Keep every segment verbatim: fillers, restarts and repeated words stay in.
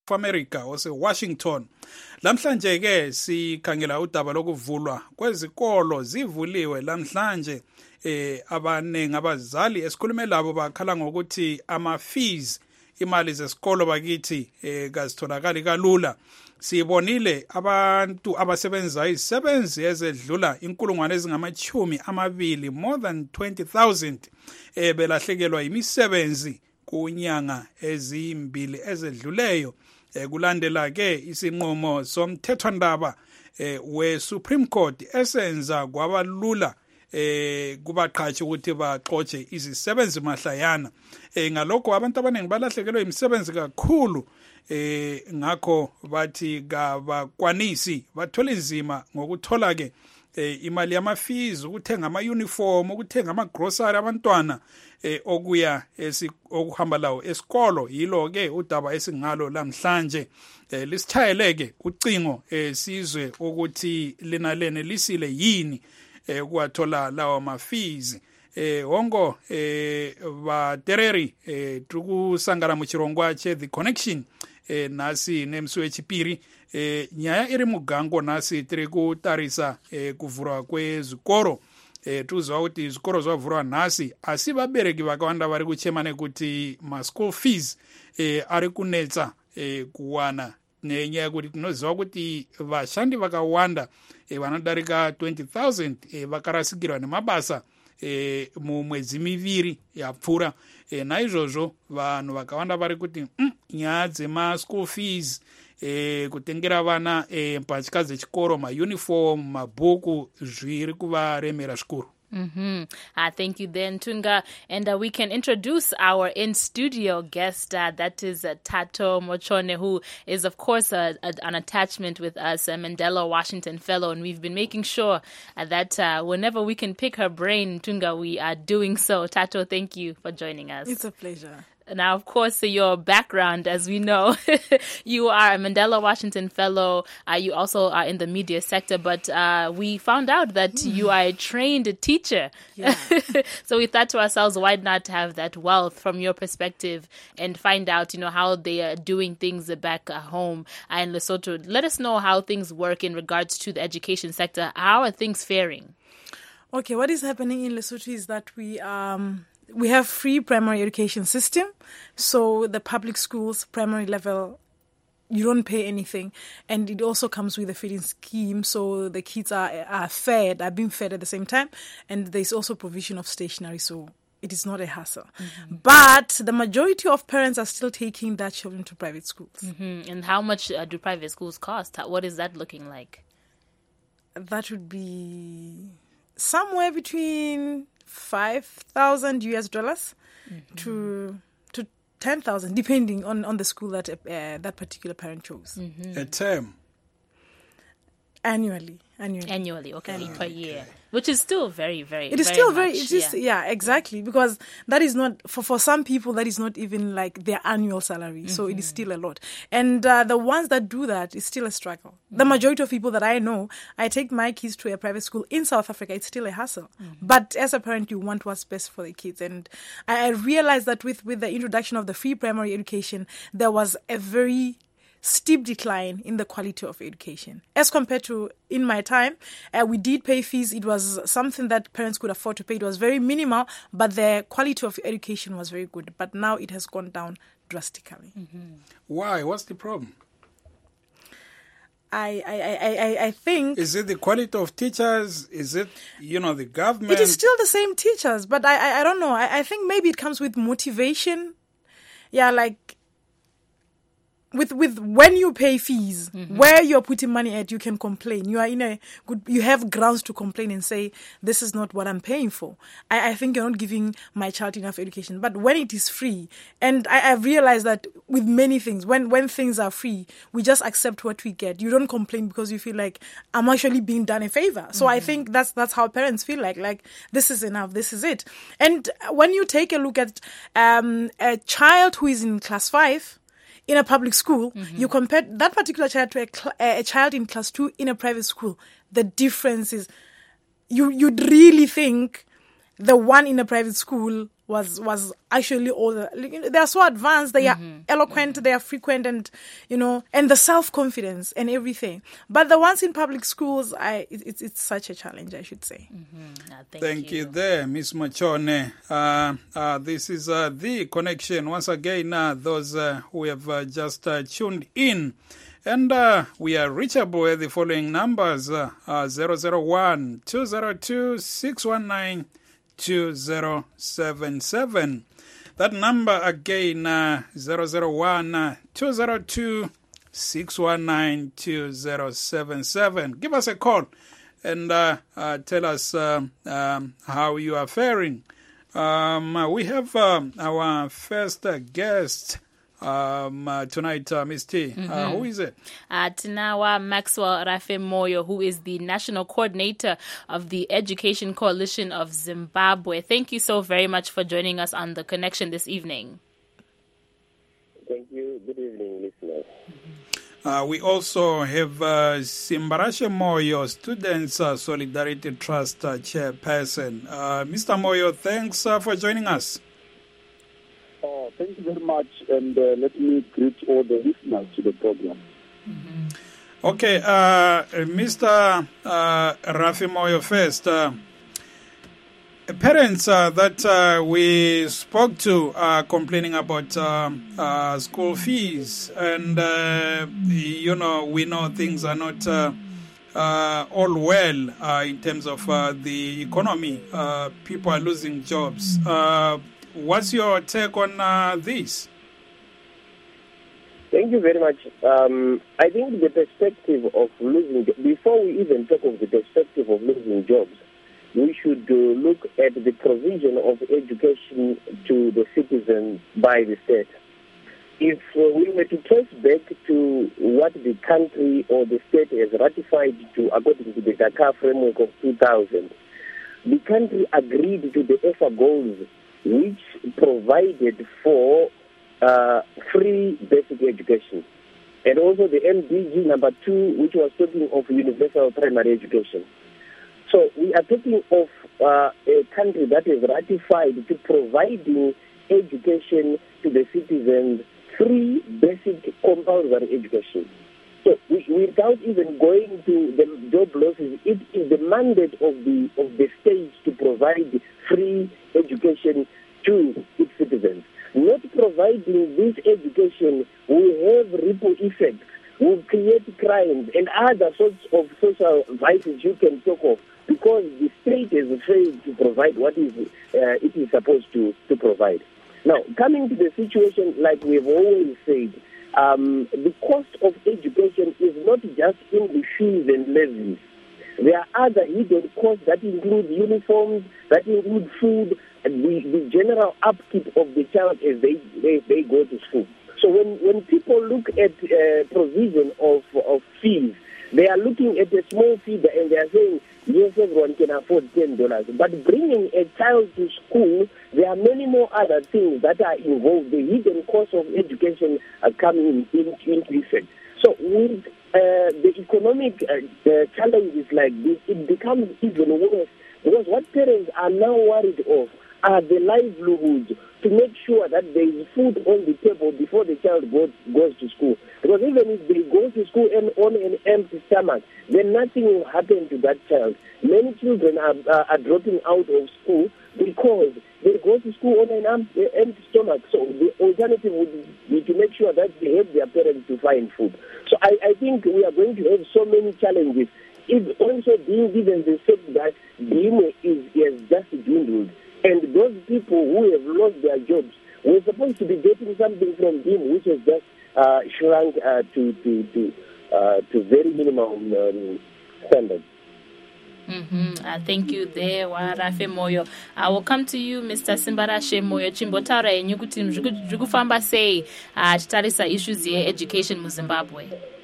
America ose-Washington. Lamhlanje ke sikhangela udaba lokuvulwa kwezikolo zivuliwe lamhlanje. Eh abanengi abazali esikhulume labo bakhala ngokuthi ama fees imali zesikolo bakithi eh kazitholakali kalula. Sibonile abantu abasebenza izisebenzi ezedlula inkulungwane ezingamachumi amabili more than twenty thousand eh belahlekelwa imisebenzi kunyanga ezimbili ezedluleyo. Eh kulandela ke isinqumo somthethwandaba eh we Supreme Court esenza kwabalula eh kubaqhashi ukuthi baxoxe izisebenzi mahlayana. Eh ngalokho abantu abaningi balahlekelwe imisebenzi kakhulu. Eh ngakho bathi kabakwanisi bathola inzima ngokuthola ke eh imali yama fees ukuthenga ama uniform ukuthenga ama grocery abantwana eh okuya okuhamba lawo esikolo. Yilo ke udaba esingalo lamhlanje. Eh lisithayeleke ucingo eh sizwe ukuthi lina lene lisile yini eh kwathola lawo ma fees. Eh wongo eh batereri eh tukusangana mu chirongwa che The Connection eh nasi nemswe chipiri eh nyaya iri mugango nasi tiri kutarisa eh kuvurwa kwezikoro. Eh tuzwa kuti izikoro zvavhurwa nasi asi vabereki vakawanda vari kuchema nekuti ma school fees eh ari kunetsa eh kuwana nenyaya yekuti tinoziva kuti vashandi vakawanda eh vanodarika twenty thousand eh vakarasikirwa nemabasa eh mumwedzi miviri yapfura. Eh naizvozvo vanhu vakawanda vari kuti mm, nyaya dzema school fees eh kutengera vana eh mpatya dzechikoro ma uniform mabhuku zviri kuvaremera zvikuru. Mm-hmm. Uh, thank you then, Tunga. And uh, we can introduce our in-studio guest. Uh, that is uh, Thato Mochone, who is, of course, uh, a, an attachment with us, a Mandela Washington Fellow. And we've been making sure uh, that uh, whenever we can pick her brain, Tunga, we are doing so. Thato, thank you for joining us. It's a pleasure. Now, of course, your background, as we know, you are a Mandela Washington Fellow. Uh, you also are in the media sector, but uh, we found out that mm. you are a trained teacher. Yeah. So we thought to ourselves, why not have that wealth from your perspective and find out, you know, how they are doing things back at home in Lesotho. Let us know how things work in regards to the education sector. How are things faring? Okay, what is happening in Lesotho is that we um. We have free primary education system. So the public schools, primary level, you don't pay anything. And it also comes with a feeding scheme. So the kids are, are fed, are being fed at the same time. And there's also provision of stationery. So it is not a hassle. Mm-hmm. But the majority of parents are still taking their children to private schools. Mm-hmm. And how much uh, do private schools cost? What is that looking like? That would be somewhere between five thousand U S dollars mm-hmm. to to ten thousand, depending on, on the school that uh, that particular parent chose. Mm-hmm. A term? Annually. Annually. Annually, okay, Annually. per year. Which is still very, very, It is very still much, very, it is, yeah. yeah, exactly. Because that is not, for, for some people, that is not even like their annual salary. Mm-hmm. So it is still a lot. And uh, the ones that do that is still a struggle. Mm-hmm. The majority of people that I know, I take my kids to a private school in South Africa, it's still a hassle. Mm-hmm. But as a parent, you want what's best for the kids. And I, I realized that with, with the introduction of the free primary education, there was a very steep decline in the quality of education. As compared to in my time, uh, we did pay fees. It was something that parents could afford to pay. It was very minimal, but the quality of education was very good. But now it has gone down drastically. Mm-hmm. Why? What's the problem? I, I, I, I think... Is it the quality of teachers? Is it, you know, the government? It is still the same teachers, but I, I, I don't know. I, I think maybe it comes with motivation. Yeah, like... With with when you pay fees, mm-hmm. where you're putting money at, you can complain. You are in a good. You have grounds to complain and say, "This is not what I'm paying for." I, I think you're not giving my child enough education. But when it is free, and I, I've realized that with many things, when when things are free, we just accept what we get. You don't complain because you feel like I'm actually being done a favor. So mm-hmm. I think that's that's how parents feel like. Like this is enough. This is it. And when you take a look at um, a child who is in class five. In a public school, mm-hmm. you compare that particular child to a, cl- a child in class two in a private school. The difference is, you you'd really think the one in a private school was was actually all the, you know, they are so advanced, they mm-hmm. are eloquent, mm-hmm. they are frequent, and you know, and the self-confidence and everything. But the ones in public schools, I it, it's it's such a challenge, I should say. Mm-hmm. No, thank, thank you. you there, Miss Mochone. Uh, uh, this is uh, The Connection. Once again, uh, those uh, who have uh, just uh, tuned in. And uh, we are reachable at the following numbers, uh, uh, zero zero one, two zero two, six one nine, two zero seven seven. That number again, uh, zero zero one, two zero two, six one nine, two zero seven seven. Give us a call and uh, uh, tell us uh, um, how you are faring. Um, uh, we have uh, our first uh, guest Um, uh, tonight, uh, Miss T. Mm-hmm. Uh, who is it? Uh, Tinawa Maxwell Rafe-Moyo, who is the National Coordinator of the Education Coalition of Zimbabwe. Thank you so very much for joining us on The Connection this evening. Thank you. Good evening, listeners. Uh, we also have uh, Simbarashe Moyo, Students uh, Solidarity Trust uh, Chairperson. Uh, Mister Moyo, thanks uh, for joining us. Oh, thank you very much, and uh, let me greet all the listeners to the program. Mm-hmm. Okay, uh, Mister Uh, Rafi Moyo first. Uh, parents uh, that uh, we spoke to are complaining about uh, uh, school fees, and uh, you know, we know things are not uh, uh, all well uh, in terms of uh, the economy. Uh, people are losing jobs. Uh, What's your take on uh, this? Thank you very much. Um, I think the perspective of losing, before we even talk of the perspective of losing jobs, we should uh, look at the provision of education to the citizens by the state. If uh, we were to trace back to what the country or the state has ratified to according to the Dakar framework of two thousand, the country agreed to the E F A goals, which provided for uh, free basic education. And also the M D G number two, which was talking of universal primary education. So we are talking of uh, a country that is ratified to providing education to the citizens, free basic compulsory education. So we, without even going to the job losses, it is the mandate of the of the state to provide free education to its citizens. Not providing this education will have ripple effects, will create crimes and other sorts of social vices you can talk of, because the state has failed to provide what is uh, it is supposed to, to provide. Now, coming to the situation, like we've always said, um, the cost of education is not just in the fees and levies. There are other hidden costs that include uniforms, that include food, and the, the general upkeep of the child as they, they, they go to school. So when, when people look at uh, provision of, of fees, they are looking at a small figure and they are saying, yes, everyone can afford ten dollars. But bringing a child to school, there are many more other things that are involved. The hidden cost of education are coming in, into effect. So with uh, the economic uh, the challenges like this, it becomes even worse, because what parents are now worried of are the livelihoods, to make sure that there is food on the table before the child goes, goes to school. Because even if they go to school and on an empty stomach, then nothing will happen to that child. Many children are, uh, are dropping out of school because they go to school on an empty stomach. So the alternative would be to make sure that they help their parents to find food. So I, I think we are going to have so many challenges. It's also being given the fact that D M is, is just dwindled. And those people who have lost their jobs were supposed to be getting something from D M, which has just uh, shrunk uh, to to to, uh, to very minimum um, standards. Mm-hmm. Uh, thank you there, Rafe Moyo. I will come to you, Mister Simbarashe Moyo. Chimbotara yenyu kuti zvigufamba sei titarisa issues ye-education mu Zimbabwe.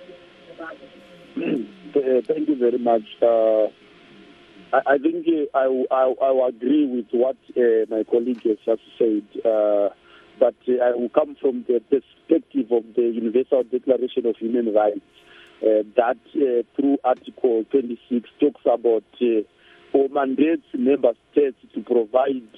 Thank you very much. Uh, I think uh, I, I, I will agree with what uh, my colleague has just said, uh, but uh, I will come from the perspective of the Universal Declaration of Human Rights, uh, that uh, through Article twenty-six talks about uh, or mandates member states to provide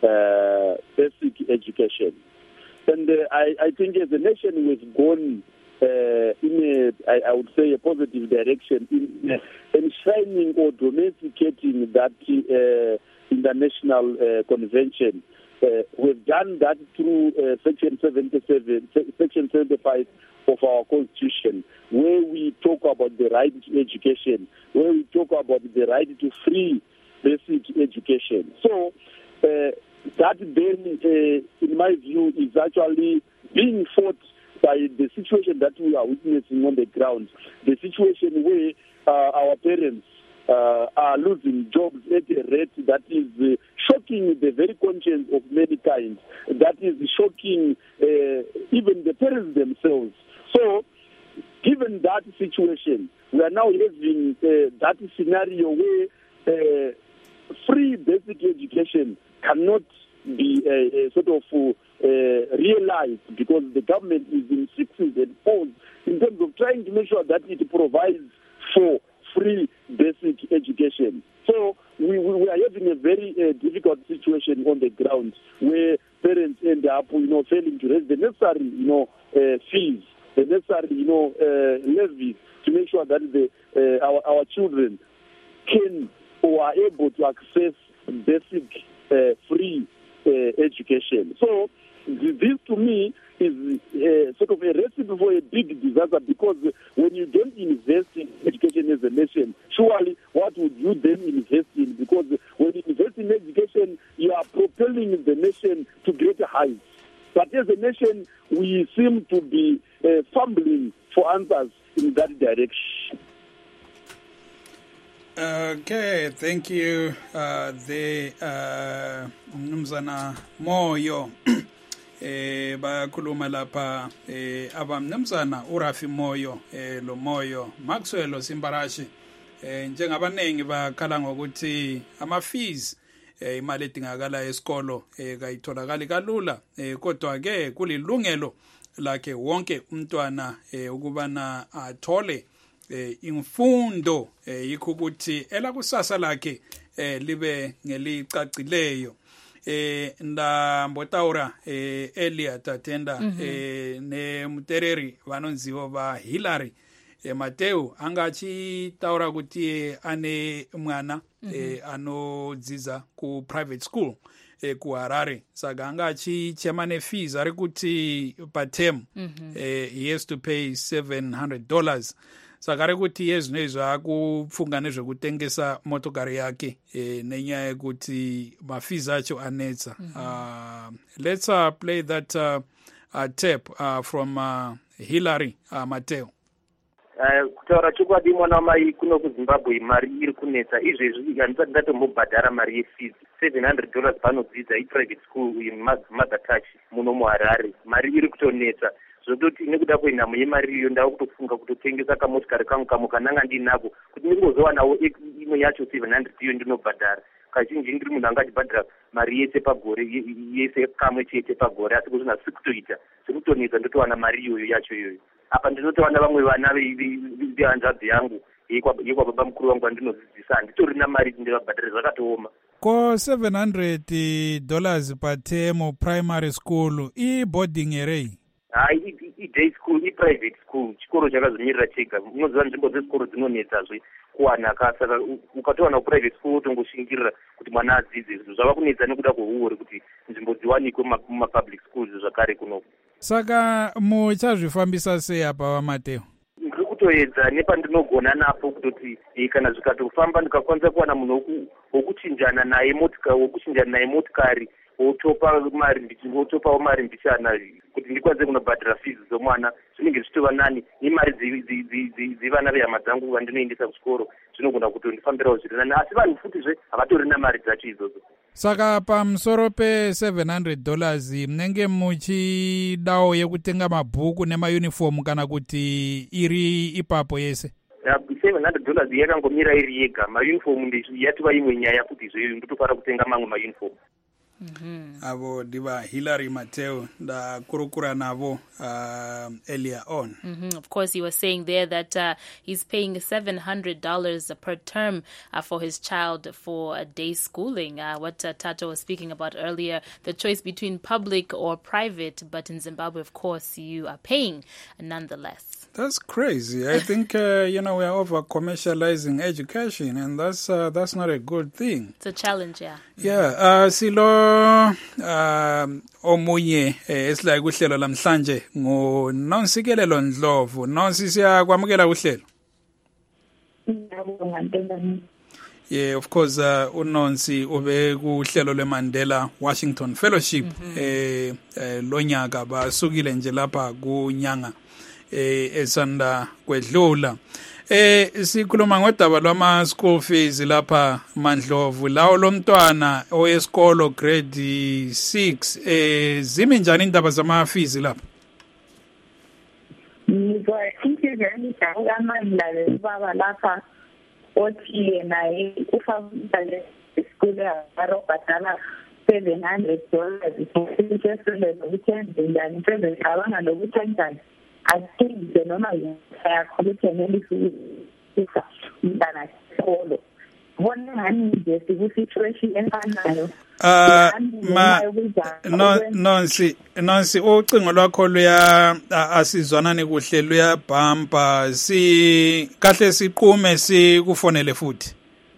uh, basic education. And uh, I, I think as a nation we've gone uh, in a, I, I would say, a positive direction in uh, enshrining or domesticating that uh, international uh, convention. Uh, we've done that through uh, Section seventy-seven, Section seventy-five of our Constitution, where we talk about the right to education, where we talk about the right to free basic education. So uh, that then, uh, in my view, is actually being fought by the situation that we are witnessing on the ground, the situation where uh, our parents uh, are losing jobs at a rate that is uh, shocking the very conscience of mankind, that is shocking uh, even the parents themselves. So, given that situation, we are now having uh, that scenario where uh, free basic education cannot be uh, uh, sort of uh, realized because the government is in sixes and fours in terms of trying to make sure that it provides for free basic education. So we, we are having a very uh, difficult situation on the ground where parents end up, you know, failing to raise the necessary, you know, uh, fees, the necessary, you know, uh, levies to make sure that the uh, our, our children can or are able to access basic uh, free uh, education. So this to me is uh, sort of a recipe for a big disaster, because when you don't invest in education as a nation, surely what would you then invest in? Because when you invest in education, you are propelling the nation to greater heights. But as a nation, we seem to be uh, fumbling for answers in that direction. Okay, thank you. Uh, the uh, Mnumzana Moyo eh bayakhuluma lapha eh abamnumzana uRafi Moyo eh lo Moyo Maxwell Simbarashi eh njengabanengi bakhala ngokuthi ama fees eh imali edingakala esikolo eh kayitholakali kalula eh kodwa ke kulilungelo lakhe wonke umntwana eh ukubana athole eh imfundo eh yikho ukuthi elakusasa lakhe eh libe ngelicacileyo. Eh nda mbotaura eh earlier tatenda mm -hmm. eh ne mutereri vanonzivo va Hillary eh Mateo angachi taura kuti ane mwana mm -hmm. eh anodziza ku private school eh ku Harare saka angachi chemane fees ari kuti per term mm -hmm. eh he has to pay seven hundred dollars sakare kuti yezvinezvo akupfunga nezvekutengesa motokari yake e, nenyaya yekuti mafees acho anetsa. mm -hmm. uh, let's uh, play that uh, uh, tape uh, from uh, Hillary uh, Mateo. Kutaura chokwadi mwana mai kuno kuZimbabwe mari iri kunetsa izvezvi handisati ndatombobhadhara mari yefees seven hundred dollars panodzidza iprivate school in Magatach muno muHarare. Mari iri kutonetsa zvototi nekuda kwenhamo yemari iyo ndava kutofunga kutotengesa kamotikari kangu kamwe kananga ndinako kuti ndingozowanawo imwe yacho seven hundred iyo ndinobhadhara. Kazhinji ndiri munhu angachibhadhara mari yese pagore yese kamwe chete pagore, asi kuzvina siri kutoita siri kutonetsa ndotowana mari iyoyo yacho iyoyo. Apa ndinotowana vamwe vana vehanzvadzi yangu yekwababa mukuru vangu vandinodzidzisa handitori namari ndivabhadhare zvakatooma. Ko seven hundred dollars per term primary school i boarding ere hai i-day school i-private school chikoro chakazvimirira chega. Unoziva nzvimbo dzezvikoro dzinonetsazve kuwanaka, saka ukatowana kuprivate school utongoshingirira kuti mwana adzidze. Zvava kunetsa nekuda kweuori kuti nzvimbo dziwanikwe mumapublic schools zvakare kunoko. Saka muchazvifambisa sei apa vaMateo? Ndiri kutoedza nepandinogona napo kutoti kana zvikatofamba ndikakwanisa kuwana munhu wokuchinjana naye motikari wokuchinjana naye motikari wotopa mari wotopawo mari mbishana kuti ndikwanise kunobhadhara fees dzomwana, zvinenge zvichitova nani nemari dzevana vehama dzangu vandinoendesa kuchikoro zvinogona kutondifambirawo zviri nani, asi vanhu futizve havatori namari dzacho idzodzo. Saka pamusoro pe seven hundred dollars mnenge muchidawo yekutenga mabhuku nemayunifomu kana kuti iri ipapo yese? seven hundred dollars yakangomira iri yega. Mayunifomu yatova imwe nyaya kuti zveyo ndotofara kutenga mamwe mayunifomu. mm-hmm. abo diba Hilary Mateo da kurukura nabo uh, earlier on. Mm-hmm. Of course, he was saying there that uh, he's paying seven hundred dollars per term uh, for his child for a day schooling. Uh, what uh, Tato was speaking about earlier, the choice between public or private, but in Zimbabwe, of course, you are paying nonetheless. That's crazy. I think, uh, you know, we are over-commercializing education, and that's uh, that's not a good thing. It's a challenge, yeah. Yeah. Uh, silo uh, omunye esilaya kuhlelo lamhlanje ngo Nonsikelelo Ndlovu. Nonsi siyakwamukela kuhlelo. Yeah, of course, uh, uNonsi ube kuhlelo leMandela Washington Fellowship mm-hmm. eh, eh lonyaka basukile nje lapha kunyanga eh esanda kwedlula. Eh sikhuluma ngodaba lwama school fees lapha Mandlovu, lawo lomntwana oyesikolo grade six eh zimi njani indaba zama fees lapha? Ngizwa inhliziyo kaMandla baba lapha othi yena ufunda isikole yarobhadala seven hundred dollars isesele nokuthi njani mfeze abanga nokuthi njani athinde noma yakho ukuthi nelifisa umntana isikolo bona ngani nje siku-situation efanayo. Uh, ma, no, nonsi, nonsi, ucingo lwakho luya asizwanani kuhle luya bhampa si kahle siqume sikufonele futhi.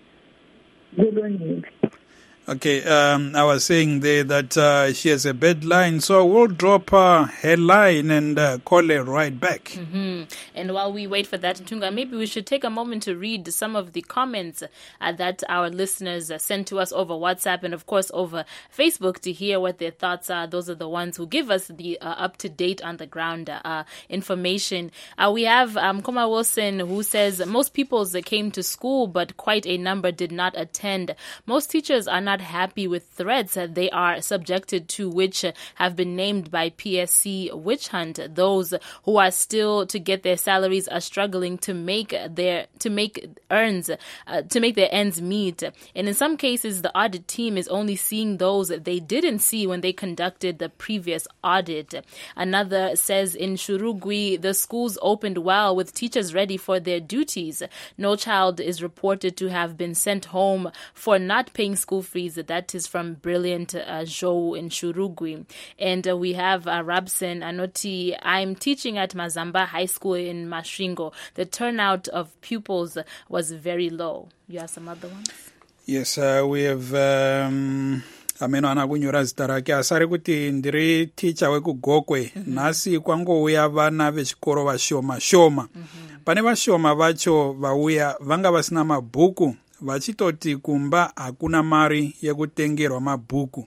Kulungile. Okay, um, I was saying there that uh, she has a bad line, so we'll drop uh, her line and uh, call her right back. Mm-hmm. And while we wait for that, Ntunga, maybe we should take a moment to read some of the comments uh, that our listeners uh, sent to us over WhatsApp and, of course, over Facebook to hear what their thoughts are. Those are the ones who give us the uh, up-to-date, on-the-ground uh, information. Uh, we have um, Koma Wilson, who says, most people came to school, but quite a number did not attend. Most teachers are not happy with threats that they are subjected to, which have been named by P S C witch hunt. Those who are still to get their salaries are struggling to make their to make earns uh, to make their ends meet. And in some cases, the audit team is only seeing those they didn't see when they conducted the previous audit. Another says in Shurugwi, the schools opened well with teachers ready for their duties. No child is reported to have been sent home for not paying school fees. That is from Brilliant uh, Joe in Shurugwi. And uh, we have uh, Rabson Anoti. I'm teaching at Mazamba High School in Mashingo. The turnout of pupils was very low. You have some other ones? Yes, uh, we have... Um ameno ana kunyora zitara ke asari kuti ndiri teacher wekugokwe mm-hmm. nasi kwangouya vana vechikoro vashoma shoma mm-hmm. pane vashoma vacho vauya vanga vasina mabhuku vachitoti kumba hakuna mari yekutengerwa mabhuku.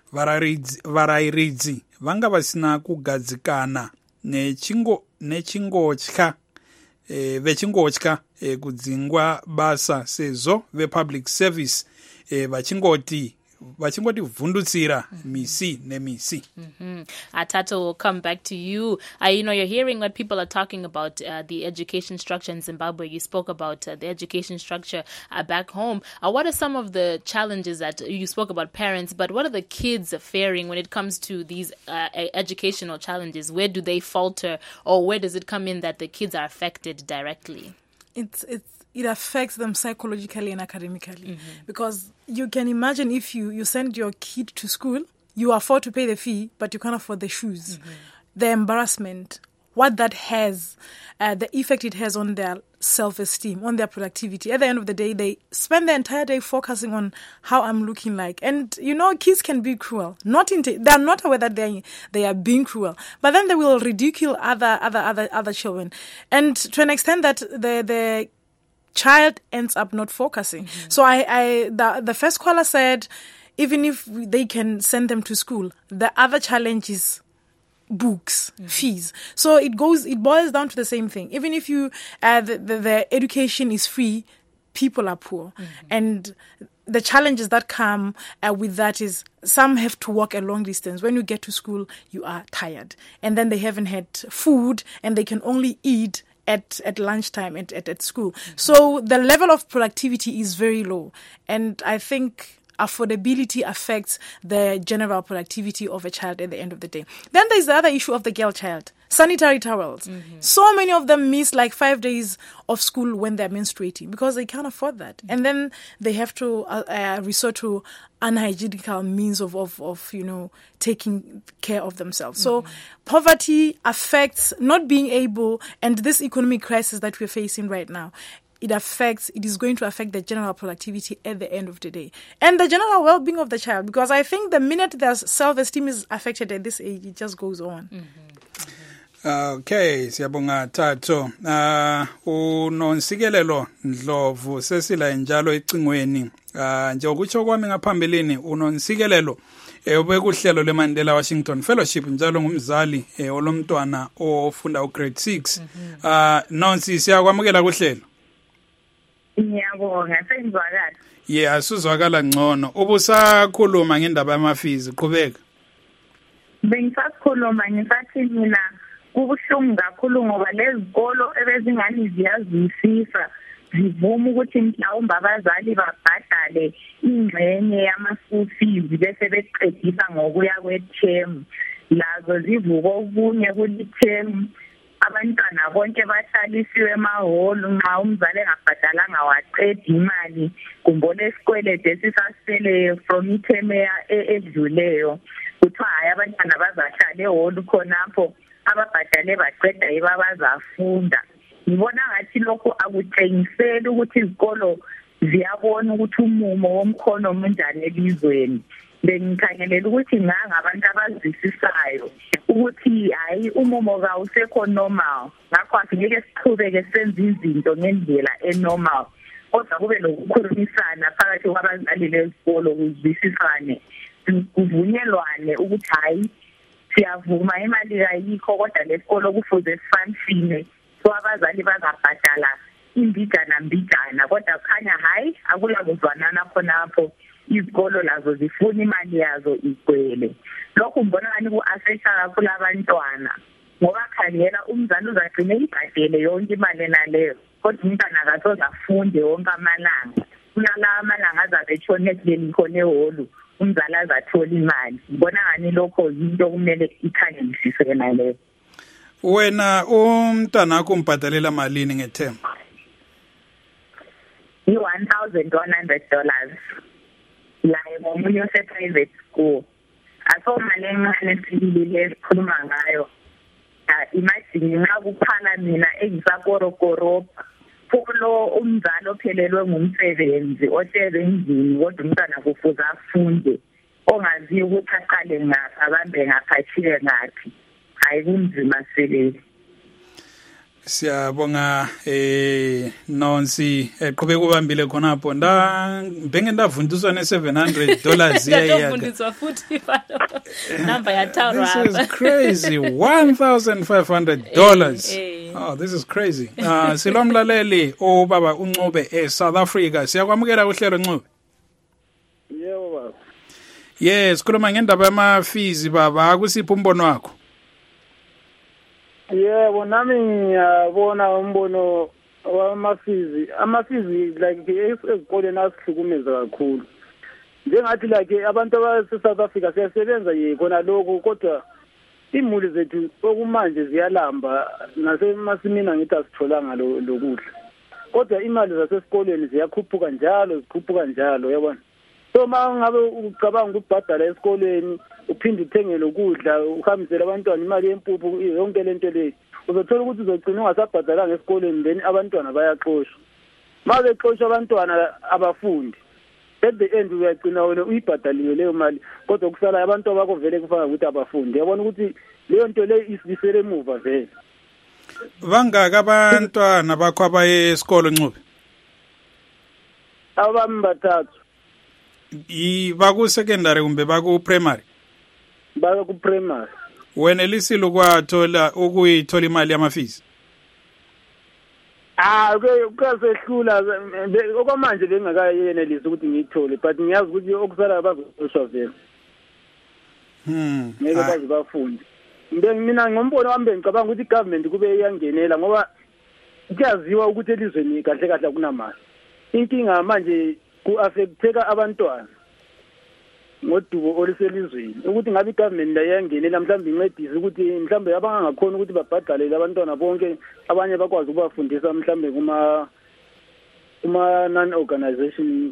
Varairidzi vanga vasina kugadzikana nechingo nechingotya e, vechingotya e, kudzingwa basa sezvo vepublic service e, vachingoti vachingoti vhundutsira misi nemisi. Mm-hmm. Uh, Tato, will come back to you. Uh, you know, you're hearing what people are talking about, uh, the education structure in Zimbabwe. You spoke about uh, the education structure uh, back home. Uh, what are some of the challenges that you spoke about parents, but what are the kids faring when it comes to these uh, educational challenges? Where do they falter, or where does it come in that the kids are affected directly? It's it's it affects them psychologically and academically mm-hmm. because you can imagine if you, you send your kid to school, you afford to pay the fee, but you can't afford the shoes. Mm-hmm. The embarrassment, what that has, uh, the effect it has on their self-esteem, on their productivity. At the end of the day, they spend the entire day focusing on how I'm looking like. And, you know, kids can be cruel. Not into, they are not aware that they they are being cruel. But then they will ridicule other other other other children. And to an extent that the the child ends up not focusing. Mm-hmm. So I, I the, the first caller said, even if they can send them to school, the other challenge is books, mm-hmm. fees. So it goes, it boils down to the same thing. Even if you, uh, the, the, the education is free, people are poor. Mm-hmm. And the challenges that come uh, with that is some have to walk a long distance. When you get to school, you are tired. And then they haven't had food and they can only eat at, at lunchtime at, at, at school. Mm-hmm. So the level of productivity is very low. And I think affordability affects the general productivity of a child at the end of the day. Then there's the other issue of the girl child. Sanitary towels. Mm-hmm. So many of them miss like five days of school when they're menstruating because they can't afford that. And then they have to uh, uh, resort to unhygienical means of, of, of, you know, taking care of themselves. Mm-hmm. So poverty affects not being able, and this economic crisis that we're facing right now, it affects, it is going to affect the general productivity at the end of the day. And the general well-being of the child, because I think the minute their self-esteem is affected at this age, it just goes on. Mm-hmm. Okay, siyabonga Thato. Uh unonsikelelo Ndlovu sesila njalo ecingweni. Uh nje ukutsho kwami ngaphambelini unonsikelelo ebekuhlelo leMandela Washington Fellowship njalo ngumzali olomntwana ofunda ugrade six. Uh nonsi siyakwamukela kuhlelo. Ngiyabonga sengizwakala. Yeah, asuzwakala ngcono. Ubusakhuluma ngendaba yamafizi, qhubeka. Bengisakhuluma ngisathi mina kubuhlungu kakhulu ngoba lezikolo ebezingani ziyazwisisa zivuma ukuthi mhlawumbe abazali babhadale ingxenye yama-school fees bese beqedisa ngokuya kwethemu. Lazo zivuka okunye kulithemu abantwana bonke bahlalisiwe emahholo nxa umzali engabhadalanga waqeda imali kumbona esikwelede esisasele from ithemu edluleyo kuthiwa hayi abantwana bazahlala ehholo khonapho ababhadale baqeda ibabazafunda. Ngibona ngathi lokho akutshengiseli ukuthi izikolo ziyabona ukuthi umumo womkhono munjani elizweni. Bengikhangelela ukuthi nganga abantu abazisisayo ukuthi hayi umumo kawusekho normal, ngakho asingeke siqhubeke senze izinto ngendlela enormal. Kodwa kube lokukhulumisana phakathi kwabazali lezikolo kuzwisisane kuvunyelwane ukuthi hayi siyavuma imali ayikho kodwa lesikolo kufuze sifanfine so abazali bazabhadala imbijana mbijana kodwa kukhanya hayi akulakuzwanana khonapho izikolo lazo zifuna imali yazo igcwele. Lokhu mbona ngani ku-affecta kakhulu abantwana ngoba khangela umzali uzagcine ibhadele yonke imali naleyo kodwa umntwana akasoze afunde wonke amalanga. Kunala amalanga azabe etshone kuleli khona ehholo umzali azathola imali. Ngibona ngani lokho yinto kumele ikhangelisiswe naleyo. Wena umntwana wakho umbhadalela malini ngethemu? yi-one thousand one hundred dollars. Laye ngomunye ose-private school. Asomali encane esibili esikhuluma ngayo. Imagine nxa kuphala mina engisakorokoropa. Kulo umzali ophelelwe ngumsebenzi ohlezi endlini kodwa umntwana kufuze afunde ongaziyo ukuthi aqale ngaphi abambe ngaphathile ngaphi. Hayi kunzima selezi. Siyabonga eh nonsi eqhubeka ubambile khonapho nda benge ndavundiswa ne seven hundred dollars yaya. Ndavundiswa futhi number ya town. This is crazy. one thousand five hundred dollars. Hey, hey. Oh, this is crazy. Uh silomlaleli obaba uNcube e South Africa. Siyakwamukela kuhlelo Ncube. Yebo baba. Yes, khuluma ngendaba yama fees baba, akusiphi umbono wakho? Yebo nami ngiyabona umbono wamafizi amafizi like ezikoleni asihlukumeza kakhulu njengathi like abantu abase South Africa siyasebenza yikhona lokho kodwa imuli zethu okumanje ziyalamba nasemasimini ngithi asitholanga lokudla kodwa imali zasesikoleni ziyakhuphuka njalo zikhuphuka njalo yabona. So mangabe ucabanga ukubhadala esikoleni uphinde uthenge lokudla uhambisela abantwana imali yempuphu yonke lento le uzothola ukuthi uzogcina ungasabhadalanga esikoleni then abantwana bayaxoshwa. Mabe xoshwa abantwana abafundi at the end uyagcina wena uyibhadaliwe leyo mali kodwa kusala abantu abakho vele kufaka ukuthi abafundi. Yabona ukuthi leyo nto le isibisele emuva vele. Bangaka abantwana bakho abaye esikolo Ncube? Abami bathathu. I baku secondary kumbe baku primary? Baku primary. Wena elisile ukwathola ukuyithola imali yamafees? Ah okay kusehlula okwamanje bengakayenelisa ukuthi ngiyithole but ngiyazi ukuthi okusala bazoshwa vele. Hmm. Ngeke bazi bafundi. Mina ngombono wami ngicabanga ukuthi igovernment kube iyangenela ngoba kuyaziwa ukuthi elizweni kahle kahle kunamali. Inkinga manje ku-affecteka abantwana ngodubo oluselizweni ukuthi ngabe igovernment layangenela mhlawumbe incedise ukuthi mhlawumbe abangakhona ukuthi babhadalele abantwana bonke abanye bakwazi ukubafundisa mhlawumbe kuma kuma non organization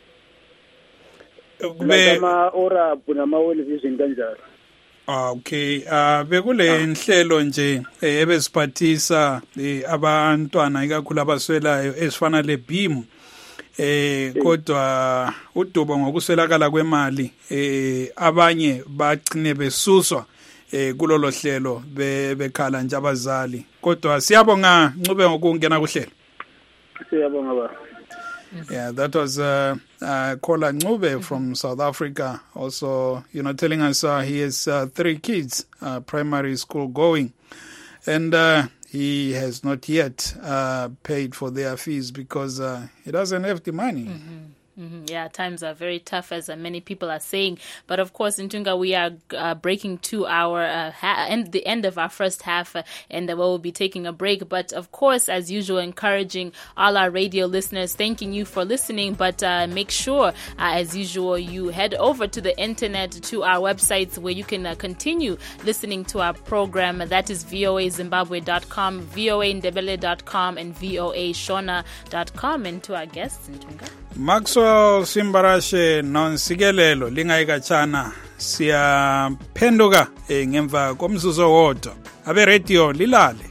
kuma orab nama world vision kanjalo. Okay, uh bekule nhlelo nje ebesiphathisa abantwana ikakhulu abaswelayo esifana le beam eh kodwa udubo ngokuswelakala kwemali eh abanye bagcine besuswa eh kulolo hlelo bekhala nje abazali kodwa siyabonga Ncube ngokungena kuhlelo. Siyabonga ba. Yeah, that was uh, uh Kola Ncube from South Africa, also you know telling us uh, he has uh, three kids, uh, primary school going, and uh he has not yet uh, paid for their fees because uh, he doesn't have the money. Mm-hmm. Mm-hmm. Yeah, times are very tough, as uh, many people are saying. But of course, in Ntunga, we are uh, breaking to our uh, ha- end, the end of our first half, uh, and uh, we'll be taking a break. But of course, as usual, encouraging all our radio listeners, thanking you for listening. But uh, make sure, uh, as usual, you head over to the internet to our websites where you can uh, continue listening to our program. That is v o a zimbabwe dot com, v o a ndebele dot com, and v o a shona dot com. And to our guests, Ntunga. Maxwell Simbarashe nonsikelelo lingayikachana siyaphenduka ngemva komzuzu wodwa abe radio lilale.